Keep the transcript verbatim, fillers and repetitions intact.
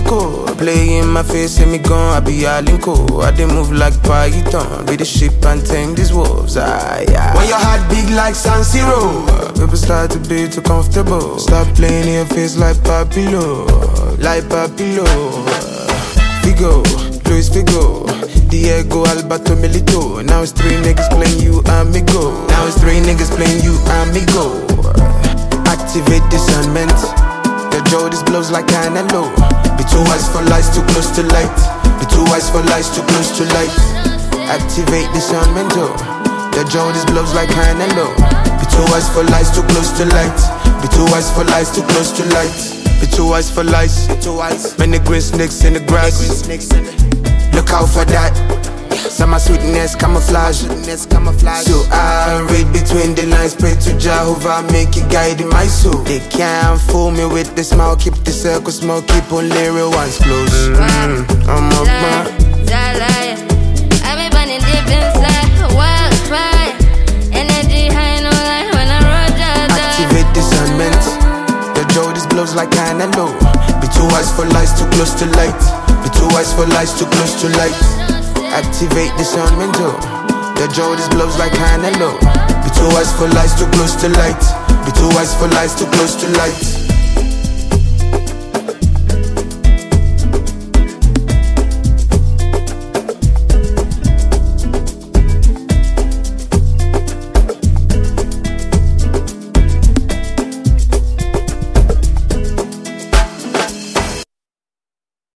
Shinko. Play in my face, see me gone, I be Alinko. I dey move like Python, be the sheep and tame these wolves. Ah, yeah. When your heart big like San Siro, people start to be too comfortable. Stop playing in your face like Papilo, like Papilo. Figo, Luis Figo, Diego Alberto Milito. Now it's three niggas playing you amigo. Now it's three niggas playing you amigo. Activate discernment. The Jordis blows like Canelo. Be too wise for lies, too close to light. Be too wise for lies, too close to light. Activate discernment. Oh. The Jordis blows like Canelo. Be too wise for lies, too close to light. Be too wise for lies, too close to light. Be too wise for lies. Many green snakes in the grass. Look out for that. Some sweetness camouflage. So I read between the lines, pray to Jehovah, make it guide in my soul. They can't fool me with the smile, keep the circle small, keep only real ones close. Mm, I'm up, man. I've been burning deep inside, wildfire. Energy high, no lie when I roll down. Activate discernment. The Jordis blows like Canelo. Be too wise for lies, too close to light. Be too wise for lies, too close to light. Activate discernment. Oh. The Jordis blows like Canelo. Be too wise for lies, too close to light. Be too wise for lies, too close to light.